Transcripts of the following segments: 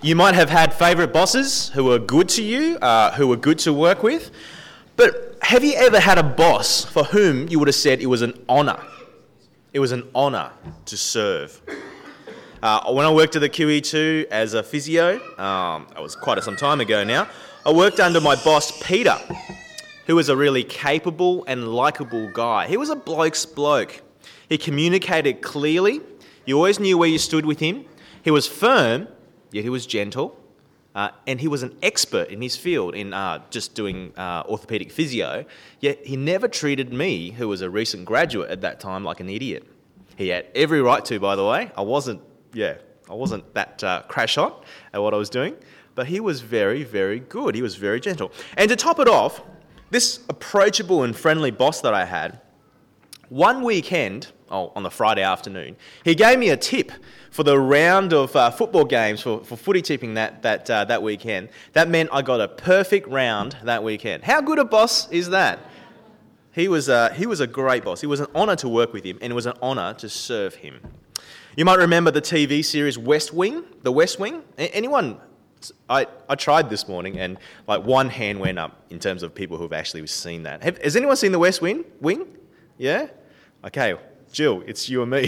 You might have had favourite bosses who were good to you, who were good to work with, but have you ever had a boss for whom you would have said it was an honour? It was an honour to serve. When I worked at the QE2 as a physio, that was quite some time ago now, I worked under my boss, Peter, who was a really capable and likeable guy. He was a bloke's bloke. He communicated clearly. You always knew where you stood with him. He was firm, yet he was gentle. And he was an expert in his field in just doing orthopaedic physio. Yet he never treated me, who was a recent graduate at that time, like an idiot. He had every right to, by the way. I wasn't that crash hot at what I was doing. But he was very, very good. He was very gentle. And to top it off, this approachable and friendly boss that I had, one weekend, on the Friday afternoon, he gave me a tip for the round of football games for footy tipping that weekend. That meant I got a perfect round that weekend. How good a boss is that? He was a great boss. It was an honour to work with him, and it was an honour to serve him. You might remember the TV series West Wing, The West Wing. Anyone? I tried this morning, and like one hand went up in terms of people who've actually seen that. Has anyone seen The West Wing? Yeah? Okay, Jill, it's you and me.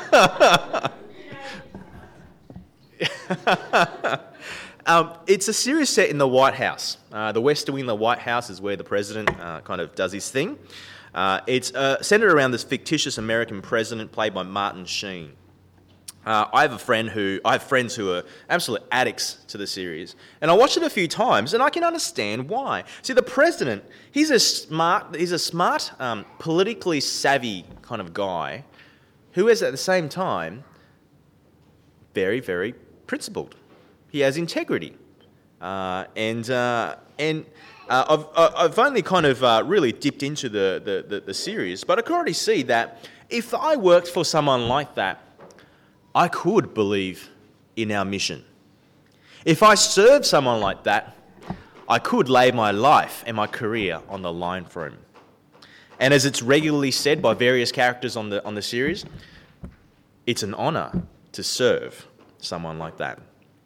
It's a series set in the White House. The West Wing, the White House, is where the president kind of does his thing. It's centered around this fictitious American president played by Martin Sheen. I have friends who are absolute addicts to the series, and I watched it a few times, and I can understand why. See, the president, he's a smart, politically savvy kind of guy, who is at the same time very, very principled. He has integrity, and I've only kind of really dipped into the series, but I can already see that if I worked for someone like that, I could believe in our mission. If I served someone like that, I could lay my life and my career on the line for him. And as it's regularly said by various characters on the series, it's an honour to serve someone like that.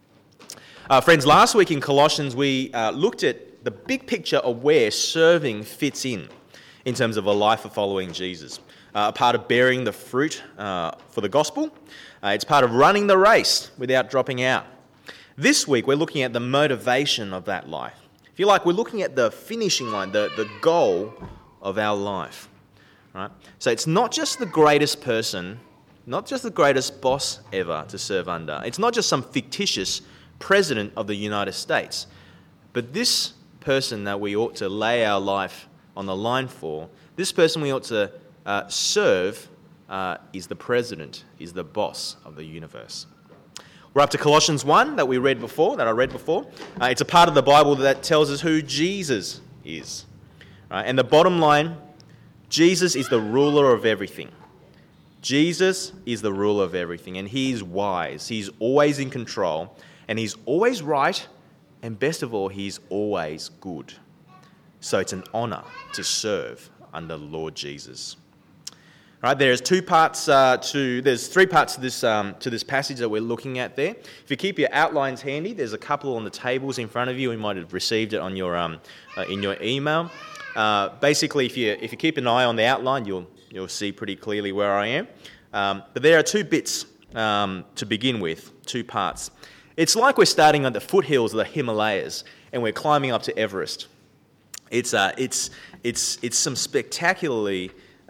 Friends, last week in Colossians, we looked at the big picture of where serving fits in terms of a life of following Jesus. A part of bearing the fruit for the gospel. It's part of running the race without dropping out. This week, we're looking at the motivation of that life. If you like, we're looking at the finishing line, the goal of our life. Right? So it's not just the greatest person, not just the greatest boss ever to serve under. It's not just some fictitious president of the United States. But this person that we ought to lay our life on the line for, this person we ought to serve is the president, is the boss of the universe. We're up to Colossians 1 that I read before. It's a part of the Bible that tells us who Jesus is. Right? And the bottom line, Jesus is the ruler of everything. Jesus is the ruler of everything, and he's wise. He's always in control, and he's always right, and best of all, he's always good. So it's an honour to serve under Lord Jesus. Right, there's three parts to this passage that we're looking at there. If you keep your outlines handy, there's a couple on the tables in front of you. You might have received it on your in your email. Basically, if you keep an eye on the outline, you'll see pretty clearly where I am. But there are two bits to begin with, two parts. It's like we're starting at the foothills of the Himalayas and we're climbing up to Everest. It's some spectacularly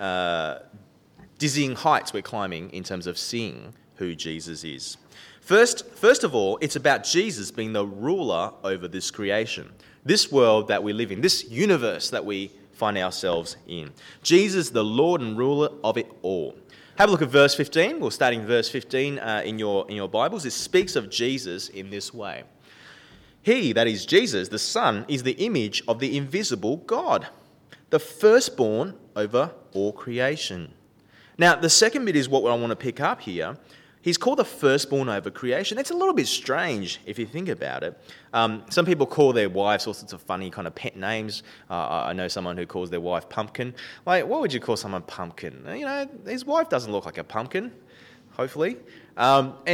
dizzying heights we're climbing in terms of seeing who Jesus is. First of all, it's about Jesus being the ruler over this creation, this world that we live in, this universe that we find ourselves in. Jesus, the Lord and ruler of it all. Have a look at verse 15. We'll start in verse 15 in your Bibles. It speaks of Jesus in this way. He, that is Jesus, the Son, is the image of the invisible God, the firstborn over all creation. Now, the second bit is what I want to pick up here. He's called the firstborn over creation. It's a little bit strange if you think about it. Some people call their wives all sorts of funny kind of pet names. I know someone who calls their wife Pumpkin. Like, what would you call someone Pumpkin? You know, his wife doesn't look like a pumpkin, hopefully. And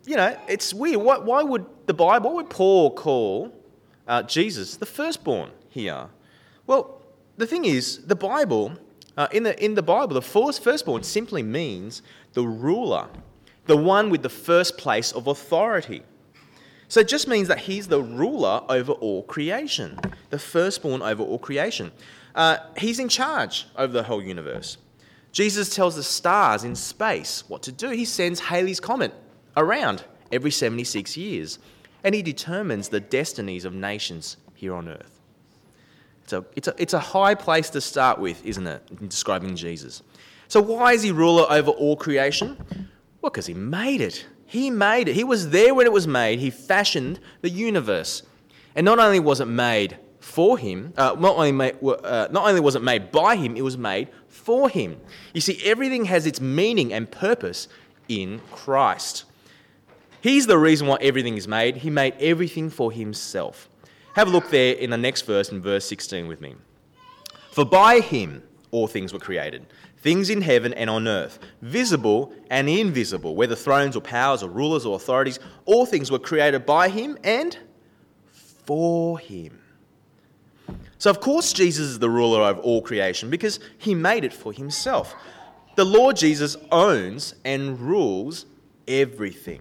it's weird. Why would Paul call Jesus the firstborn here? Well, the thing is, the Bible, in the Bible, the firstborn simply means the ruler, the one with the first place of authority. So it just means that he's the ruler over all creation, the firstborn over all creation. He's in charge over the whole universe. Jesus tells the stars in space what to do. He sends Halley's Comet around every 76 years, and he determines the destinies of nations here on earth. It's a high place to start with, isn't it, in describing Jesus. So why is he ruler over all creation? Well, because he made it. He made it. He was there when it was made. He fashioned the universe. And not only was it made for him, not only was it made by him, it was made for him. You see, everything has its meaning and purpose in Christ. He's the reason why everything is made. He made everything for himself. Have a look there in the next verse, in verse 16 with me. For by him all things were created, things in heaven and on earth, visible and invisible, whether thrones or powers or rulers or authorities, all things were created by him and for him. So of course Jesus is the ruler of all creation because he made it for himself. The Lord Jesus owns and rules everything.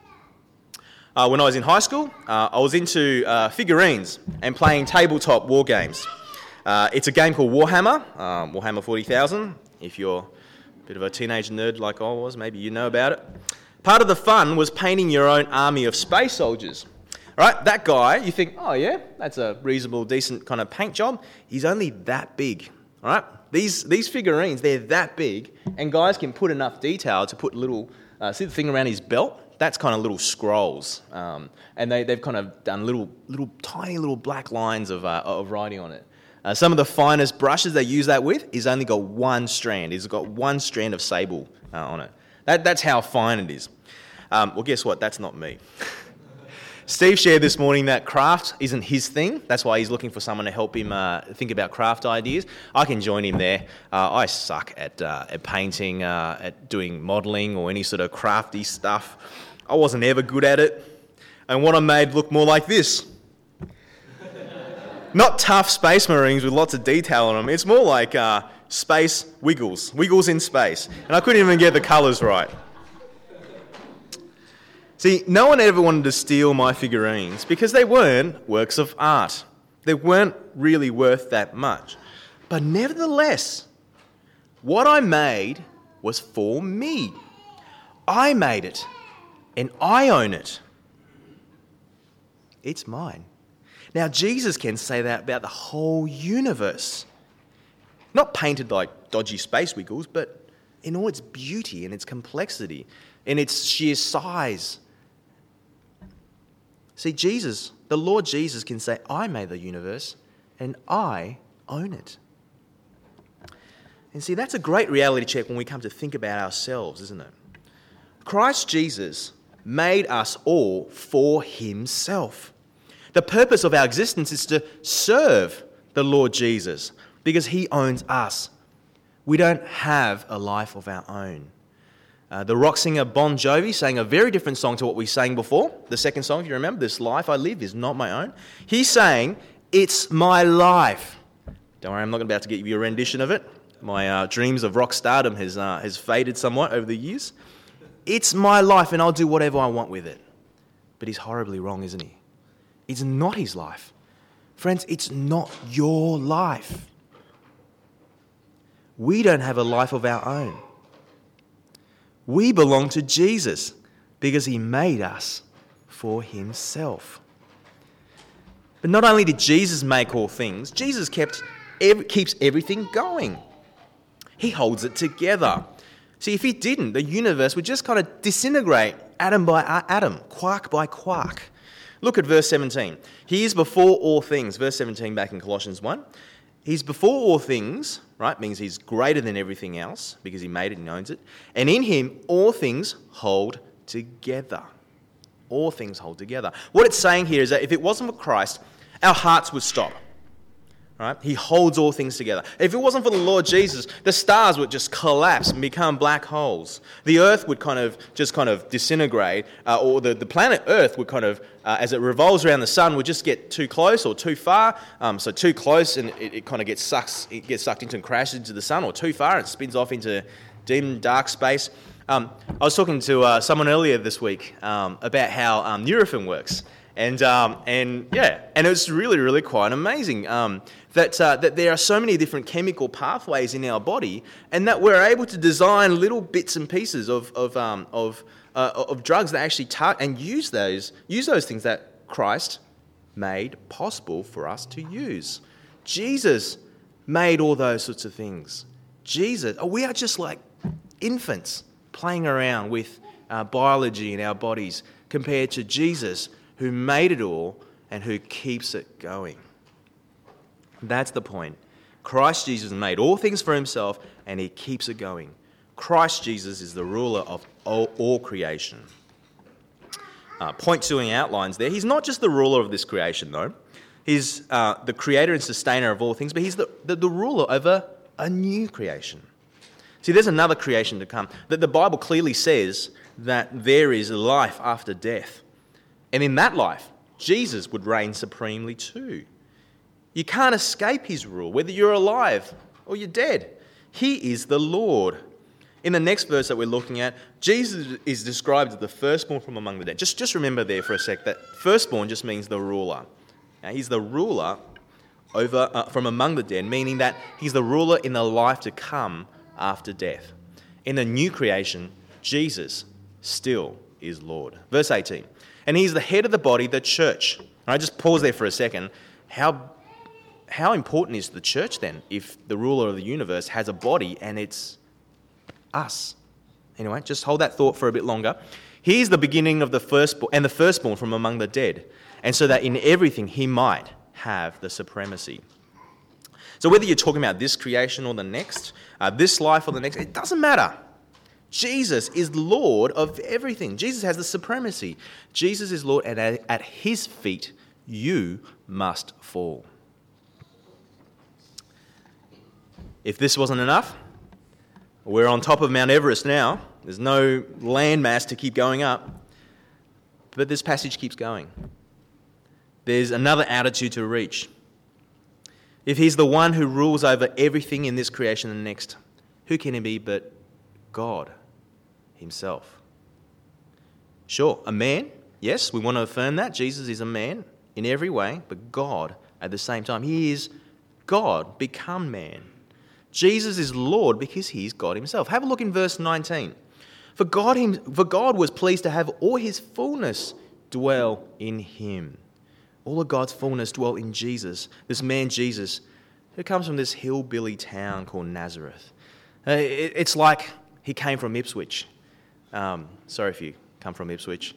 When I was in high school, I was into figurines and playing tabletop war games. It's a game called Warhammer, Warhammer 40,000. If you're a bit of a teenage nerd like I was, maybe you know about it. Part of the fun was painting your own army of space soldiers. All right, that guy, you think, oh yeah, that's a reasonable, decent kind of paint job. He's only that big. All right, these figurines, they're that big, and guys can put enough detail to put little, see the thing around his belt? That's kind of little scrolls, and they've kind of done little tiny little black lines of writing on it. Some of the finest brushes they use that with is only got one strand. It's got one strand of sable on it. That's how fine it is. Well, guess what? That's not me. Steve shared this morning that craft isn't his thing. That's why he's looking for someone to help him think about craft ideas. I can join him there. I suck at painting, at doing modelling or any sort of crafty stuff. I wasn't ever good at it. And what I made looked more like this. Not tough space marines with lots of detail on them. It's more like space wiggles in space. And I couldn't even get the colours right. See, no one ever wanted to steal my figurines because they weren't works of art. They weren't really worth that much. But nevertheless, what I made was for me. I made it, and I own it. It's mine. Now, Jesus can say that about the whole universe. Not painted like dodgy space wiggles, but in all its beauty and its complexity, in its sheer size. See, Jesus, the Lord Jesus can say, I made the universe and I own it. And see, that's a great reality check when we come to think about ourselves, isn't it? Christ Jesus made us all for himself. The purpose of our existence is to serve the Lord Jesus because he owns us. We don't have a life of our own. The rock singer Bon Jovi sang a very different song to what we sang before. The second song, if you remember, This Life I Live is Not My Own. He's saying, it's my life. Don't worry, I'm not about to get you a rendition of it. My dreams of rock stardom has faded somewhat over the years. It's my life and I'll do whatever I want with it. But he's horribly wrong, isn't he? It's not his life. Friends, it's not your life. We don't have a life of our own. We belong to Jesus because he made us for himself. But not only did Jesus make all things, Jesus keeps everything going. He holds it together. See, if he didn't, the universe would just kind of disintegrate atom by atom, quark by quark. Look at verse 17. He is before all things. Verse 17 back in Colossians 1. He's before all things, right? Means he's greater than everything else because he made it and owns it. And in him, all things hold together. All things hold together. What it's saying here is that if it wasn't for Christ, our hearts would stop. Right? He holds all things together. If it wasn't for the Lord Jesus, the stars would just collapse and become black holes. The earth would kind of disintegrate, or the planet Earth would as it revolves around the sun, would just get too close or too far. So too close and it kind of gets sucked into and crashes into the sun, or too far and it spins off into dim, dark space. I was talking to someone earlier this week about how Nurofen works. And it was really, really quite amazing that there are so many different chemical pathways in our body, and that we're able to design little bits and pieces of drugs that actually and use those things that Christ made possible for us to use. Jesus made all those sorts of things. We are just like infants playing around with biology in our bodies compared to Jesus, who made it all and who keeps it going. That's the point. Christ Jesus made all things for himself and he keeps it going. Christ Jesus is the ruler of all creation. Point 2 in outlines there. He's not just the ruler of this creation, though. He's the creator and sustainer of all things, but he's the ruler over a new creation. See, there's another creation to come. That the Bible clearly says that there is life after death. And in that life, Jesus would reign supremely too. You can't escape his rule, whether you're alive or you're dead. He is the Lord. In the next verse that we're looking at, Jesus is described as the firstborn from among the dead. Just remember there for a sec that firstborn just means the ruler. Now, he's the ruler over from among the dead, meaning that he's the ruler in the life to come after death. In the new creation, Jesus still is Lord. Verse 18. And he's the head of the body, the church. I just pause there for a second. How important is the church then if the ruler of the universe has a body and it's us? Anyway, just hold that thought for a bit longer. He's the beginning of the firstborn from among the dead, and so that in everything he might have the supremacy. So whether you're talking about this creation or the next, this life or the next, it doesn't matter. Jesus is Lord of everything. Jesus has the supremacy. Jesus is Lord, and at his feet you must fall. If this wasn't enough, we're on top of Mount Everest now. There's no landmass to keep going up. But this passage keeps going. There's another altitude to reach. If he's the one who rules over everything in this creation and next, who can he be but God himself? Sure, a man. Yes, we want to affirm that. Jesus is a man in every way, but God at the same time. He is God become man. Jesus is Lord because he's God himself. Have a look in verse 19. For God was pleased to have all his fullness dwell in him. All of God's fullness dwell in Jesus, this man Jesus, who comes from this hillbilly town called Nazareth. It's like he came from Ipswich. Sorry if you come from Ipswich.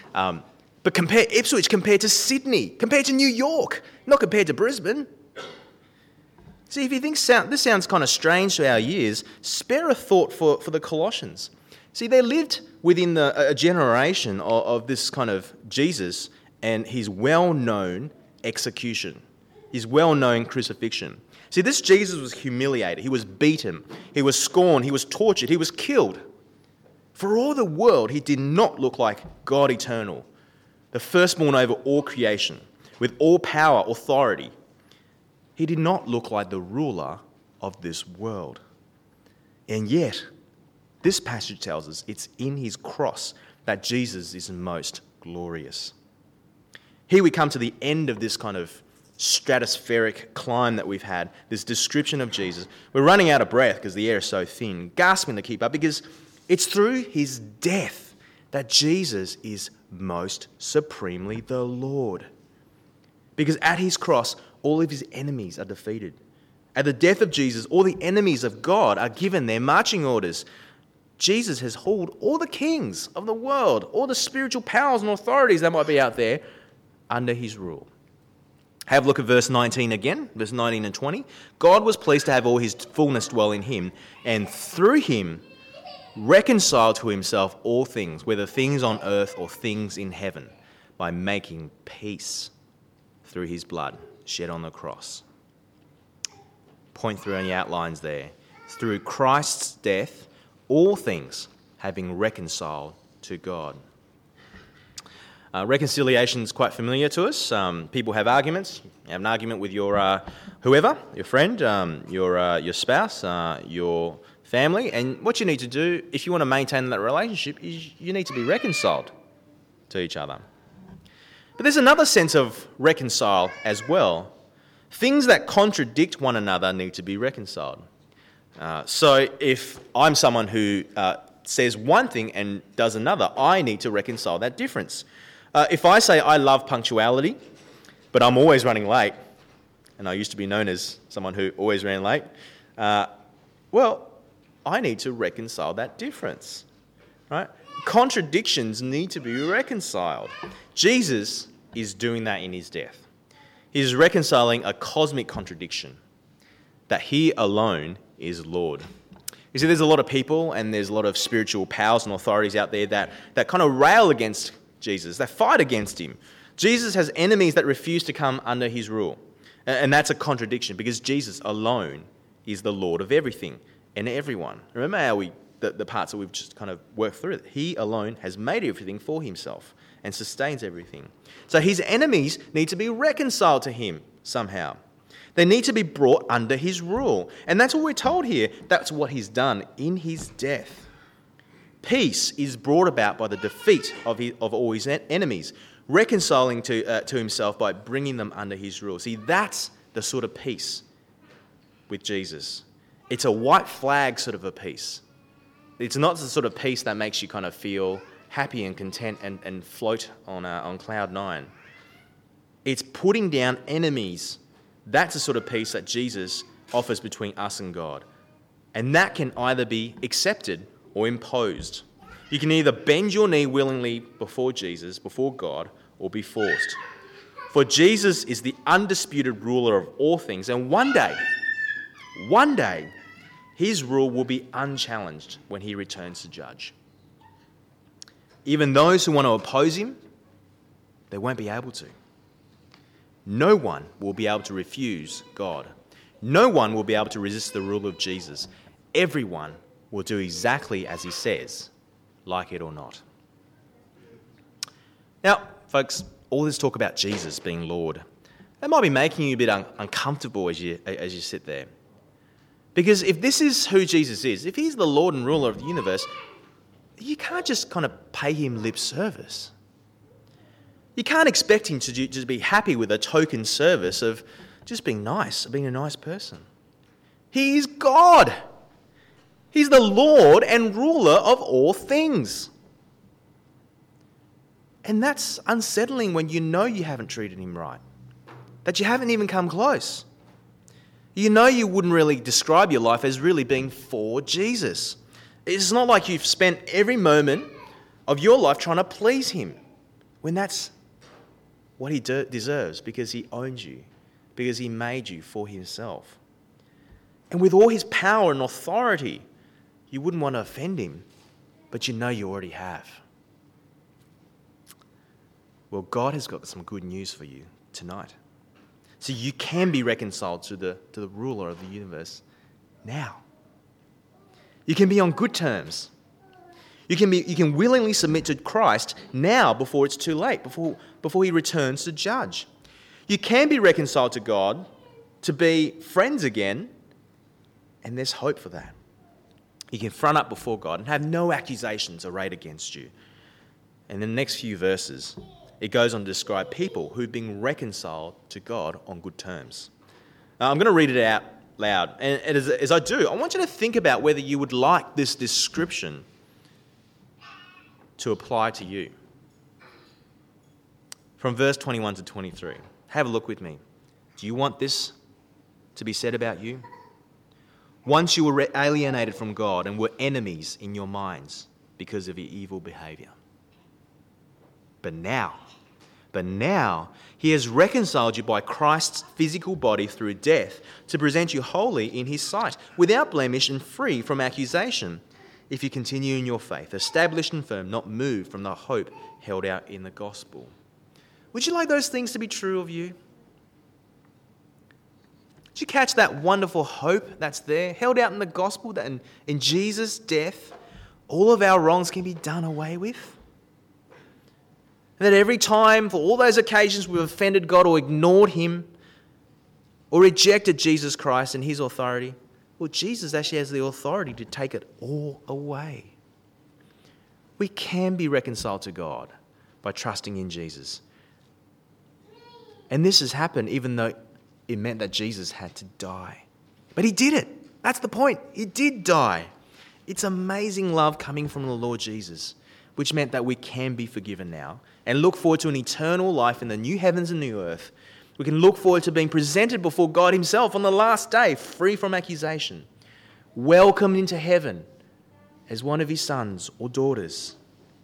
But compare Ipswich compared to Sydney, compared to New York, not compared to Brisbane. See, if you think this sounds kind of strange to our ears, spare a thought for the Colossians. See, they lived within a generation of this kind of Jesus and his well-known execution, his well-known crucifixion. See, this Jesus was humiliated. He was beaten. He was scorned. He was tortured. He was killed. For all the world, he did not look like God eternal, the firstborn over all creation, with all power, authority. He did not look like the ruler of this world. And yet, this passage tells us it's in his cross that Jesus is most glorious. Here we come to the end of this kind of stratospheric climb that we've had, this description of Jesus. We're running out of breath because the air is so thin, gasping to keep up, because it's through his death that Jesus is most supremely the Lord. Because at his cross, all of his enemies are defeated. At the death of Jesus, all the enemies of God are given their marching orders. Jesus has hauled all the kings of the world, all the spiritual powers and authorities that might be out there, under his rule. Have a look at verse 19 again, verse 19 and 20. God was pleased to have all his fullness dwell in him, and through him reconcile to himself all things, whether things on earth or things in heaven, by making peace through his blood shed on the cross. point through any outlines there. Through Christ's death, all things have been reconciled to God. Reconciliation is quite familiar to us. People have arguments. You have an argument with your whoever, your friend, your spouse, your family, and what you need to do if you want to maintain that relationship is you need to be reconciled to each other. But there's another sense of reconcile as well. Things that contradict one another need to be reconciled. So if I'm someone who says one thing and does another, I need to reconcile that difference. If I say I love punctuality, but I'm always running late, and I used to be known as someone who always ran late, well, I need to reconcile that difference, right? Contradictions need to be reconciled. Jesus is doing that in his death. He's reconciling a cosmic contradiction, that he alone is Lord. You see, there's a lot of people and there's a lot of spiritual powers and authorities out there that kind of rail against Jesus. They fight against him. Jesus has enemies that refuse to come under his rule. And that's a contradiction because Jesus alone is the Lord of everything and everyone. Remember how the parts that we've just kind of worked through. He alone has made everything for himself and sustains everything. So his enemies need to be reconciled to him somehow. They need to be brought under his rule. And that's what we're told here. That's what he's done in his death. Peace is brought about by the defeat of all his enemies, reconciling to himself by bringing them under his rule. See, that's the sort of peace with Jesus. It's a white flag sort of a peace. It's not the sort of peace that makes you kind of feel happy and content and float on cloud nine. It's putting down enemies. That's the sort of peace that Jesus offers between us and God. And that can either be accepted or imposed. You can either bend your knee willingly before Jesus, before God, or be forced. For Jesus is the undisputed ruler of all things, and one day, his rule will be unchallenged when he returns to judge. Even those who want to oppose him, they won't be able to. No one will be able to refuse God. No one will be able to resist the rule of Jesus. Everyone will do exactly as he says, like it or not. Now, folks, all this talk about Jesus being Lord, that might be making you a bit uncomfortable as you sit there. Because if this is who Jesus is, if he's the Lord and ruler of the universe, you can't just kind of pay him lip service. You can't expect him to just be happy with a token service of just being nice, of being a nice person. He is God. He's the Lord and ruler of all things. And that's unsettling when you know you haven't treated him right, that you haven't even come close. You know you wouldn't really describe your life as really being for Jesus. It's not like you've spent every moment of your life trying to please him, when that's what he deserves, because he owns you, because he made you for himself. And with all his power and authority, you wouldn't want to offend him, but you know you already have. Well, God has got some good news for you tonight. So you can be reconciled to the ruler of the universe now. You can be on good terms. You can willingly submit to Christ now before it's too late, before he returns to judge. You can be reconciled to God, to be friends again, and there's hope for that. You can front up before God and have no accusations arrayed against you. And in the next few verses, it goes on to describe people who've been reconciled to God on good terms. I'm going to read it out loud. And as I do, I want you to think about whether you would like this description to apply to you. From verse 21 to 23. Have a look with me. Do you want this to be said about you? Once you were alienated from God and were enemies in your minds because of your evil behavior. But now, he has reconciled you by Christ's physical body through death to present you holy in his sight, without blemish and free from accusation, if you continue in your faith, established and firm, not moved from the hope held out in the gospel. Would you like those things to be true of you? Do you catch that wonderful hope that's there, held out in the gospel, that in Jesus' death, all of our wrongs can be done away with? And that every time, for all those occasions we've offended God or ignored him or rejected Jesus Christ and his authority, well, Jesus actually has the authority to take it all away. We can be reconciled to God by trusting in Jesus. And this has happened even though it meant that Jesus had to die. But he did it. That's the point. He did die. It's amazing love coming from the Lord Jesus, which meant that we can be forgiven now and look forward to an eternal life in the new heavens and new earth. We can look forward to being presented before God himself on the last day, free from accusation, welcomed into heaven as one of his sons or daughters.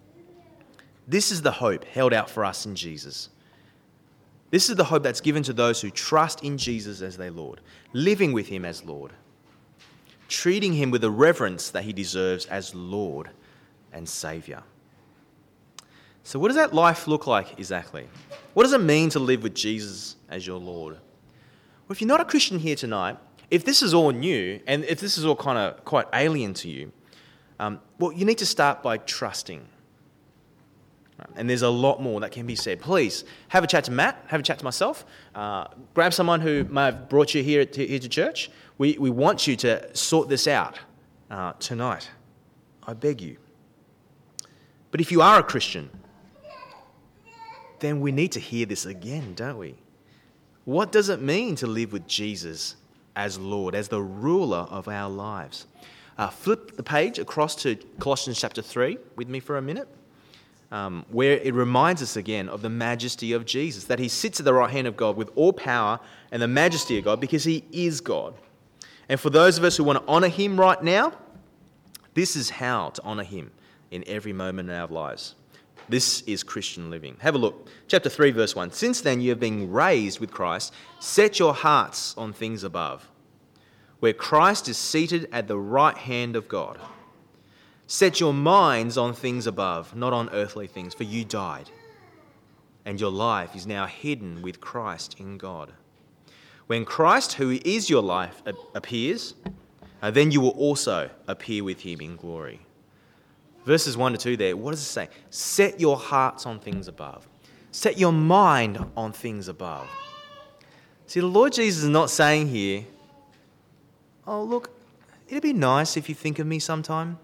This is the hope held out for us in Jesus. This is the hope that's given to those who trust in Jesus as their Lord, living with him as Lord, treating him with the reverence that he deserves as Lord and Saviour. So what does that life look like exactly? What does it mean to live with Jesus as your Lord? Well, if you're not a Christian here tonight, if this is all new and if this is all kind of quite alien to you, well, you need to start by trusting. And there's a lot more that can be said. Please have a chat to Matt, have a chat to myself, grab someone who may have brought you here to church. We want you to sort this out tonight. I beg you. But if you are a Christian, then we need to hear this again, don't we? What does it mean to live with Jesus as Lord, as the ruler of our lives? Flip the page across to Colossians chapter 3 with me for a minute, where it reminds us again of the majesty of Jesus, that he sits at the right hand of God with all power and the majesty of God because he is God. And for those of us who want to honour him right now, this is how to honour him in every moment in our lives. This is Christian living. Have a look. Chapter 3, verse 1. Since then you have been raised with Christ. Set your hearts on things above, where Christ is seated at the right hand of God. Set your minds on things above, not on earthly things, for you died, and your life is now hidden with Christ in God. When Christ, who is your life, appears, then you will also appear with him in glory. Verses 1 to 2 there, what does it say? Set your hearts on things above. Set your mind on things above. See, the Lord Jesus is not saying here, oh, look, it'd be nice if you think of me sometime.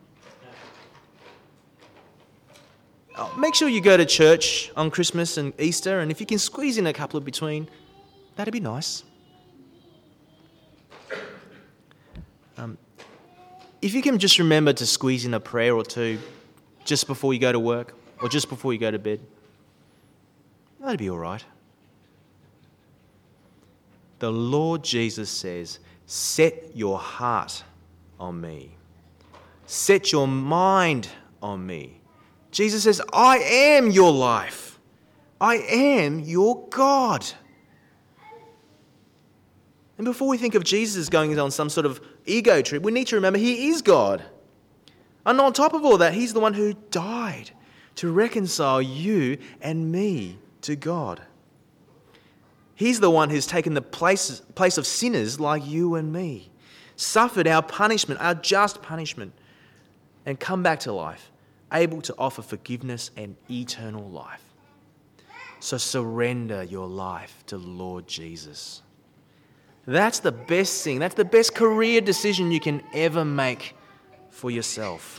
Oh, make sure you go to church on Christmas and Easter, and if you can squeeze in a couple of between, that'd be nice. If you can just remember to squeeze in a prayer or two just before you go to work or just before you go to bed, that'd be all right. The Lord Jesus says, set your heart on me. Set your mind on me. Jesus says, I am your life. I am your God. And before we think of Jesus going on some sort of ego trip, we need to remember he is God. And on top of all that, he's the one who died to reconcile you and me to God. He's the one who's taken the place of sinners like you and me, suffered our punishment, our just punishment, and come back to life, able to offer forgiveness and eternal life. So surrender your life to the Lord Jesus. That's the best thing. That's the best career decision you can ever make for yourself.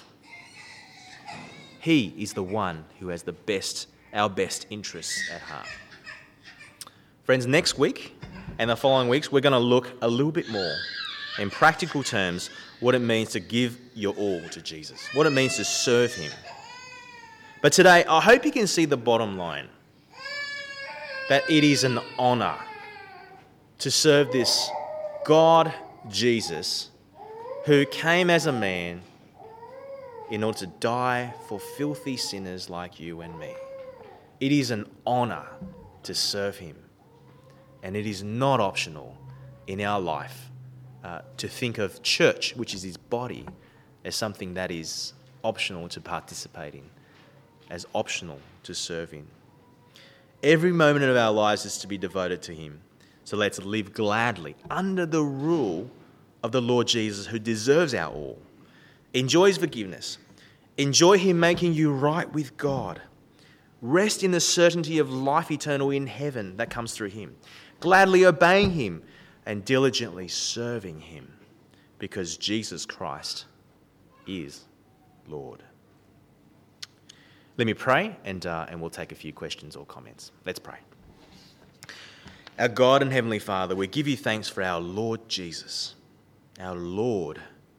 He is the one who has our best interests at heart. Friends, next week and the following weeks, we're going to look a little bit more in practical terms what it means to give your all to Jesus, what it means to serve him. But today, I hope you can see the bottom line, that it is an honour to serve this God, Jesus, who came as a man in order to die for filthy sinners like you and me. It is an honour to serve him. And it is not optional in our life to think of church, which is his body, as something that is optional to participate in, as optional to serve in. Every moment of our lives is to be devoted to him. So let's live gladly under the rule of the Lord Jesus, who deserves our all. Enjoy his forgiveness. Enjoy him making you right with God. Rest in the certainty of life eternal in heaven that comes through him. Gladly obeying him and diligently serving him, because Jesus Christ is Lord. Let me pray, and we'll take a few questions or comments. Let's pray. Our God and Heavenly Father, we give you thanks for our Lord Jesus, who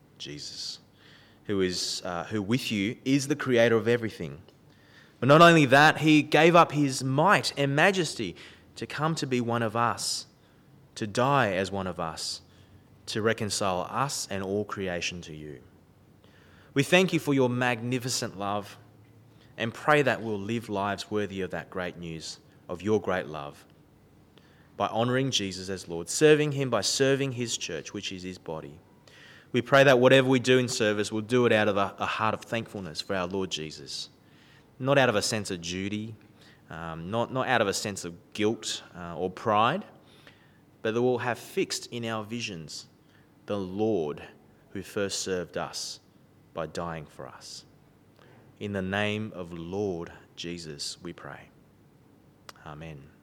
with you is the creator of everything. But not only that, he gave up his might and majesty to come to be one of us, to die as one of us, to reconcile us and all creation to you. We thank you for your magnificent love and pray that we'll live lives worthy of that great news, of your great love, by honouring Jesus as Lord, serving him by serving his church, which is his body. We pray that whatever we do in service, we'll do it out of a heart of thankfulness for our Lord Jesus, not out of a sense of duty, not out of a sense of guilt or pride, but that we'll have fixed in our visions the Lord who first served us by dying for us. In the name of Lord Jesus, we pray. Amen.